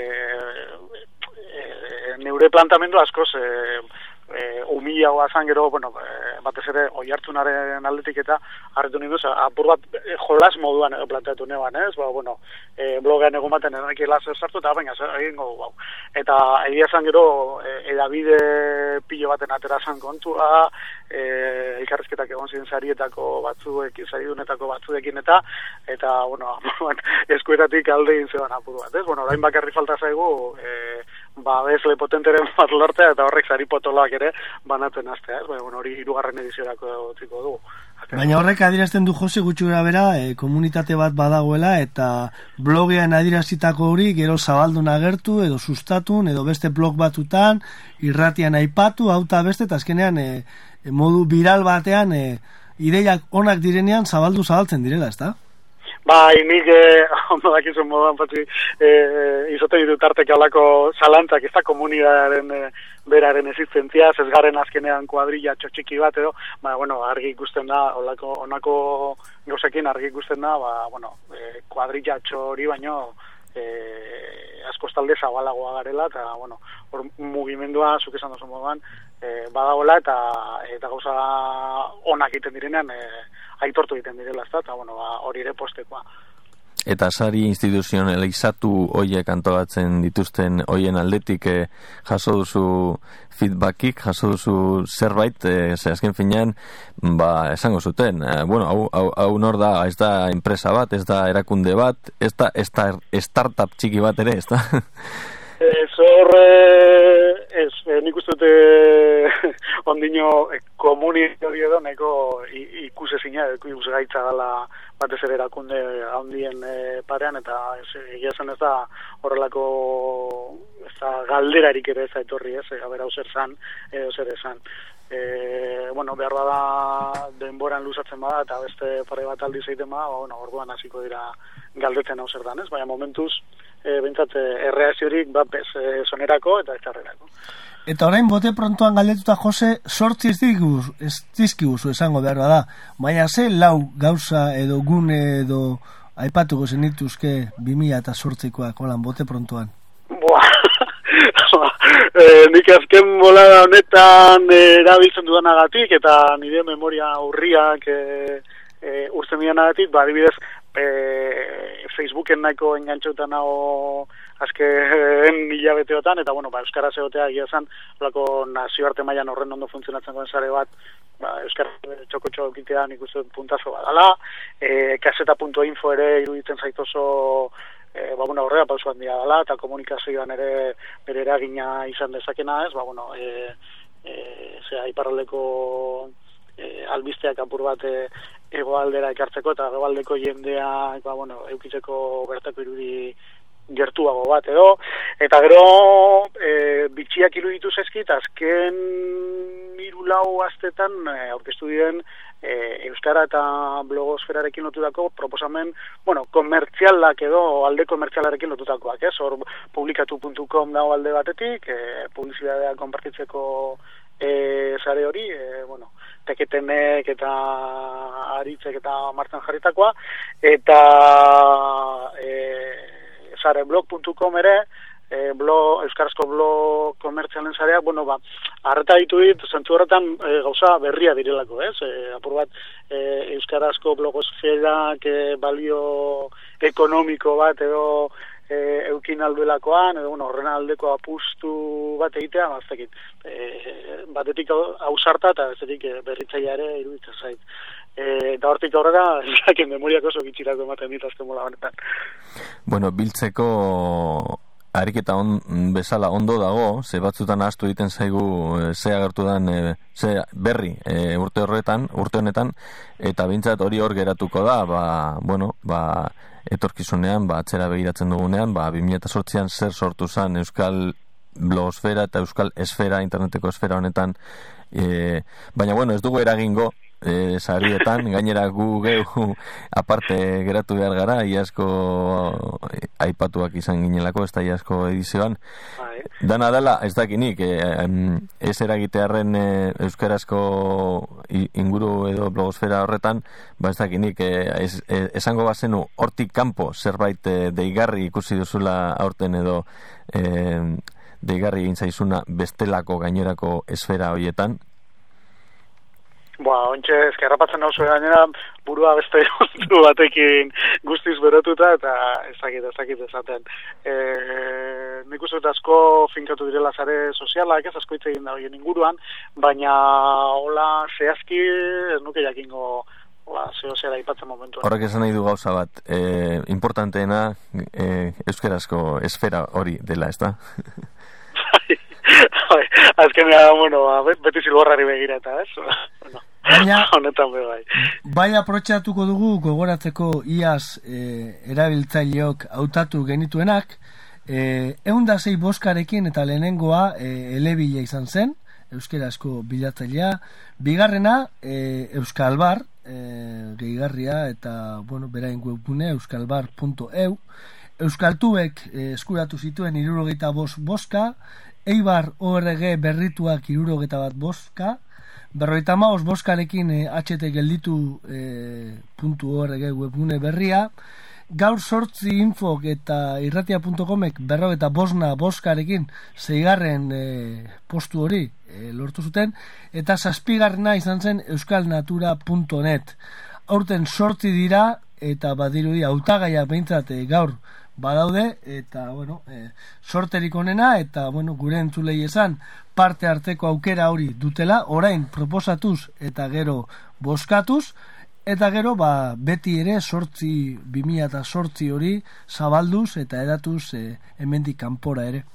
e, neure plantamendu askoz, e, E, humilagoa zan gero, bueno, e, batez ere oihartzunaren aldetik eta harritu nindu, apur bat e, jolas moduan edo planteatu neban, ez? Ba, bueno, e, blogean egon baten errekiela zer sartu eta baina zer egin gogu bau. Eta egia zan gero, e, edabide pilo baten atera zan kontua, e, elkarrizketak egon ziren sarietako batzuek, saridunetako batzuekin eta, eta, bueno, eskuetatik alde egin zeban apur bat, ez? Bueno, orain bakarri falta zaigu, e, ba, bezle potenteren bat lortea eta horrek sari potoloak ere banatzen astea, ez? Baina, bueno, hori hirugarren ediziorako utziko dugu. Baina horrek adierazten du Jose gutxi gara bera, e, komunitate bat badagoela eta blogean adierazitako hori gero zabaldun agertu edo sustatun edo beste blog batutan irratian aipatu, hauta beste eta azkenean e, e, modu viral batean e, ideiak onak direnean zabaldu zabaltzen direla, ezta? Bai, nik eh, ondo dakizun moduan patzi eh, izote ditut artek alako zalantzak, ez da komunidaren eh, beraren existentzia, ez garen azkenean kuadrilla txotxiki bat edo, ba, bueno, argi ikusten da, olako, onako gauzekin argi ikusten da, ba, bueno, eh, kuadrilla txori baino eh, askostalde zabalagoa garela, eta, bueno, hor mugimendua, zuk esan dozu moduan, eh, badagoela, eta, eta gauza onak egiten direnean, eh, aitortu egiten direla, eta bueno, ba, hori ere postekoa. Eta sari instituzionalizatu hoiek antolatzen dituzten hoien aldetik eh, jaso duzu feedbackik, jaso duzu zerbait, eh, ze azken finean, ba, esango zuten, eh, bueno, hau, hau, hau nor da, ez da enpresa bat, ez da erakunde bat, ez da startup txiki bat ere, ez da? Ez horre, ez, eh, nik uste dute ondino eh, komunitario edo neko ikusezina, ikusgaitza dela batez ere erakunde handien eh, parean, eta egia zen ez da horrelako ez da galderarik ere ez da etorri ez, gabera zer zan, edo zer esan. E, bueno, behar bada denboran luzatzen bada eta beste pare bat aldiz egiten bada, ba, bueno, orduan hasiko dira galdetzen hau zer dan, ez? Baina momentuz, e, bentsat, erreaziorik bat bez, e, sonerako eta etxarrerako. Eta orain bote prontoan galdetuta Jose, sortzi ez dizkiguzu, ez dizkiguzu esango behar da, baina ze lau gauza edo gune edo aipatuko zenituzke bi mila zortzikoak, holan, bote prontoan? Buah, e, nik azken bolada honetan erabiltzen dudanagatik eta nire memoria urriak e, e, urtzen dianagatik, ba, adibidez, e, Facebooken nahiko engantxauta nago azken hilabeteotan, eta bueno, ba, euskaraz egotea egia zen, lako nazioarte mailan horren ondo funtzionatzen goen sare bat, ba, euskaraz txoko-txo eukitean ikusten puntazo bat dala, e, kaseta puntu info ere iruditzen zaitoso e, ba, bueno, horrela pauso handia dela, eta komunikazioan ere bere eragina izan dezakena, ez, ba, bueno, e, e, zera, iparraldeko e, albisteak apur bat e, egoaldera ekartzeko, eta egoaldeko jendea, ba, bueno, eukitzeko bertako irudi gertuago bat edo, eta gero e, bitxiak iruditu zaizkit, azken hiru lau astetan e, aurkeztu diren e, euskara eta blogosferarekin lotutako proposamen, bueno, komertzialak edo alde komertzialarekin lotutakoak, ez? Hor publikatu puntu com dago alde batetik, e, publizitatea konpartitzeko e, sare hori, e, bueno, teketenek eta aritzek eta martxan jarritakoa, eta e, sareblog puntu com ere, e, blog, euskarazko blog komertzialen zareak, bueno, ba, arreta ditu dit, zentzu horretan e, gauza berria direlako, ez? E, apur bat, e, euskarazko blogosferak e, balio ekonomiko bat edo e, eukin alduelakoan, edo, bueno, horren aldeko apustu bat egitea, baztekit, e, batetik hausarta eta bestetik e, berritzaia ere iruditzen zait. E, eta hortik aurrera, jakin memoriak oso gitxirako ematen ditazken mola honetan. Bueno, biltzeko ariketa on, bezala ondo dago, ze batzutan ahaztu egiten zaigu e, ze agertu den, e, ze berri e, urte horretan, urte honetan, eta bintzat hori hor geratuko da, ba, bueno, ba, etorkizunean, ba, atzera begiratzen dugunean, ba, bi mila zortzian zer sortu zen Euskal blogosfera eta Euskal esfera, interneteko esfera honetan, e, baina, bueno, ez dugu eragingo, E, sarietan, gainera gu geu aparte geratu behar gara, iazko aipatuak izan ginelako, ez da iazko edizioan. Dana dela, ez dakinik, e, ez eragitearen e, euskarazko inguru edo blogosfera horretan, ba ez dakinik, e, ez, e, esango bazenu hortik kanpo zerbait e, deigarri ikusi duzula aurten edo e, deigarri egin zaizuna bestelako gainerako esfera horietan. Ba, ontxe, ezkerrapatzen nauzu gainera, burua beste ondu batekin guztiz berotuta, eta ezakit, ezakit ezaten. E, nik uste dut asko finkatu direla zare sozialak, ez asko hitz egin da horien inguruan, baina hola zehazki ez nuke jakingo hola zehozera ipatzen momentuan. Horrek esan nahi du gauza bat, e, importanteena e, euskarazko esfera hori dela, ez da? Azkenean, bueno, beti zilborrari begira eta, ez? Bueno, baina, honetan be bai. Bai aprotxatuko dugu gogoratzeko iaz e, erabiltzaileok hautatu genituenak, e, ehun eta sei boskarekin eta lehenengoa e, elebila izan zen, euskarazko bilatzailea, bigarrena e, Euskalbar, e, gehigarria eta, bueno, berain webgune euskalbar puntu e u, Euskaltuek e, eskuratu zituen hirurogeita bost boska, Eibar O R G berrituak hirurogeita bat boska, berrogeita hamabost boskarekin e, H T gelditu e, .org webgune berria, gaur sortzi infok eta irratia puntu comek berrogeita bosna boskarekin zeigarren e, postu hori e, lortu zuten, eta zazpigarrena izan zen euskalnatura puntu net. Aurten sortzi dira, eta badirudi hautagaia behintzat e, gaur badaude, eta bueno, e, sorterik onena, eta bueno, gure entzulei esan parte harteko aukera hori dutela, orain proposatuz eta gero boskatuz, eta gero ba, beti ere sortzi, bi mila zortzi hori zabalduz eta edatuz e, hemendik kanpora ere.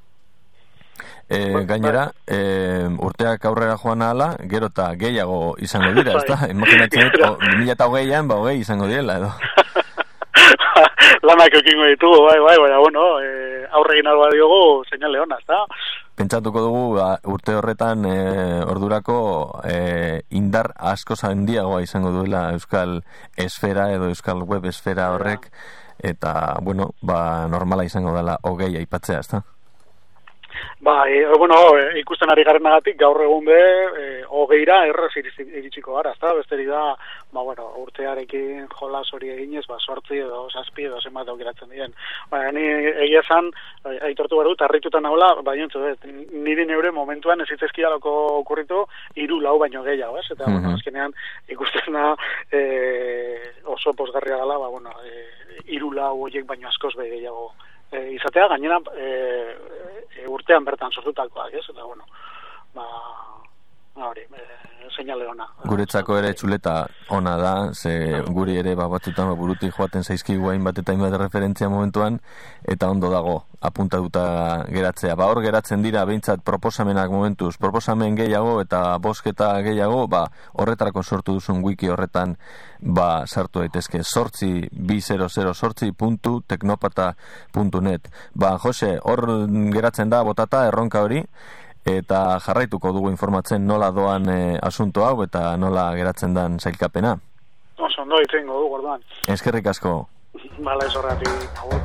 E, gainera, e, urteak aurrera joan ahala, gero eta gehiago izango dira, ez da? Imaginatzen dut, bi mila hogeian, ba hogei izango direla, edo. Lanak ekingo ditugu, bai, bai, bai, bueno, e, aurregin alba diogu, seinale hona, ez da? Pentsatuko dugu, ba, urte horretan e, ordurako e, indar asko handiagoa izango duela Euskal Esfera edo Euskal Web Esfera horrek, eta, bueno, ba, normala izango dela hogei aipatzea, ez da? Ba, e, bueno, e, ikusten ari garenagatik gaur egun be, e, hogeira erraz iritsiko gara, ezta? Besterik da, ba, bueno, urtearekin jolas hori eginez, ba, sortzi edo zazpi edo zenbat aukeratzen diren. Ba, ni egia esan, aitortu behar dut, harritutan nagoela, baina niri neure momentuan ez itzezkialako okurritu hiru lau baino gehiago, ez? Eta, mm-hmm. bueno, azkenean ikusten da e, oso posgarria gala, ba, bueno, e, hiru lau horiek baino askoz be gehiago e, izatea, gainera e, e, urtean bertan sortutakoak, ez? Eta, bueno, ba, hori, e, seinale ona. Guretzako ere txuleta ona da, ze guri ere batzutan burutik joaten zaizkigu hainbat eta hainbat referentzia momentuan, eta ondo dago apuntatuta geratzea. Ba hor geratzen dira behintzat proposamenak momentuz, proposamen gehiago eta bosketa gehiago, ba horretarako sortu duzun wiki horretan ba sartu daitezke sortzi bi zero zero sortzi puntu teknopata puntu net. Ba Jose, hor geratzen da botata erronka hori, eta jarraituko dugu informatzen nola doan e, asunto hau eta nola geratzen dan sailkapena. Oso ondo itzengo du, gordoan. Eskerrik asko. Bala, ez horretik, agur.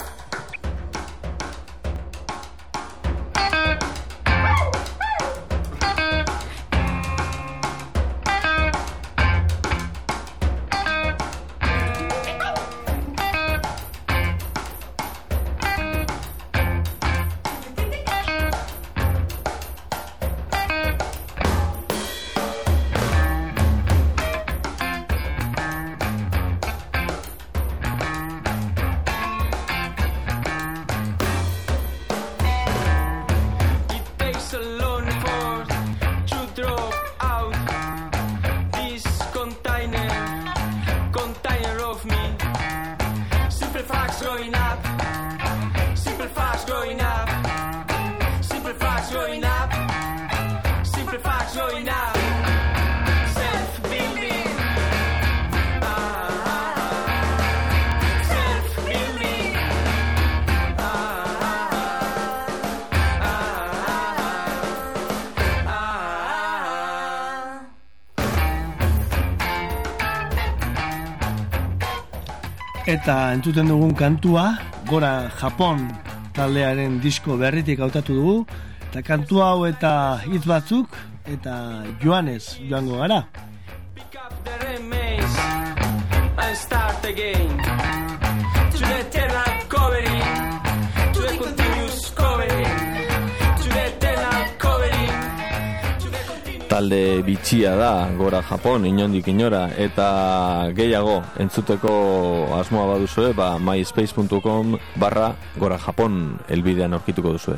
Eta entzuten dugun kantua, Gora Japon taldearen disko berritik hautatu dugu, eta kantu hau eta hitz batzuk, eta joanez joango gara. Pick up the remains and start again. To the eternal covering, to the continuous covering, to the eternal covering, to the continuous... Talde bitxia da Gora Japon, inondik inora, eta gehiago entzuteko asmoa baduzue, ba myspace puntu com barra Gora Japon elbidean aurkituko duzue.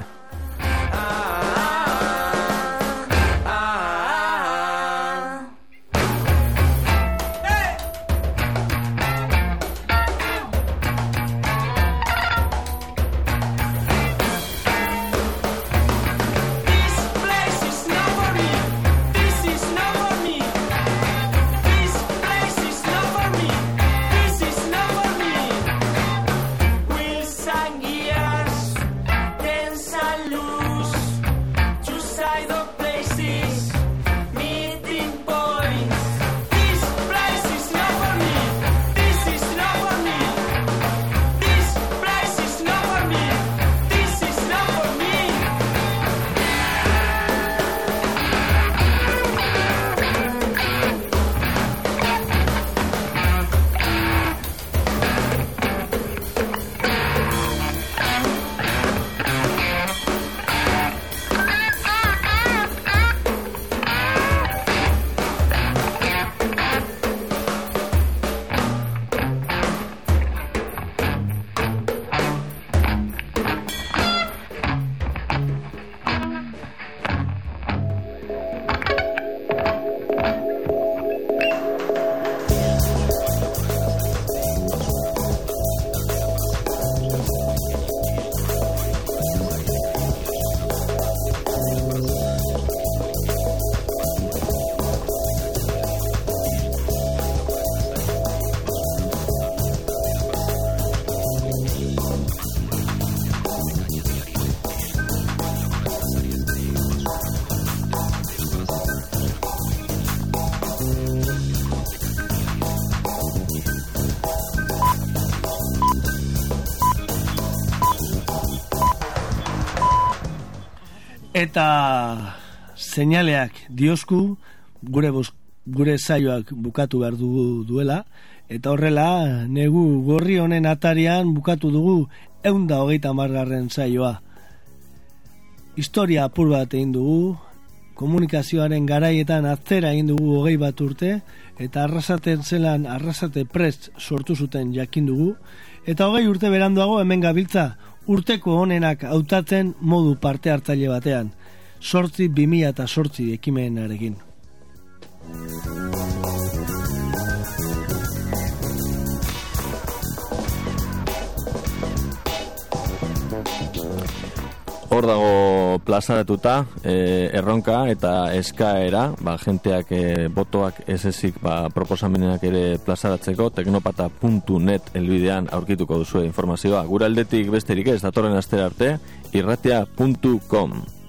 Eta seinaleak diosku gure bus, gure saioak bukatu behar dugu duela, eta horrela negu gorri honen atarian bukatu dugu ehun eta hogeita hamargarren saioa. Historia apur bat egin dugu, komunikazioaren garaietan atzera egin dugu hogei bat urte, eta arrasaten zelan arrasate prest sortu zuten jakin dugu, eta hogei urte beranduago hemen gabiltza urteko honenak hautatzen modu parte hartzaile batean. sortzi bi mila zortzi ekimenarekin. Hor dago plazaratuta eh, erronka eta eskaera, ba, jenteak eh, botoak ez ezik ba, proposamenenak ere plazaratzeko, teknopata puntu net elbidean aurkituko duzu informazioa. Gure aldetik besterik ez, datorren astera arte, irratia puntu com.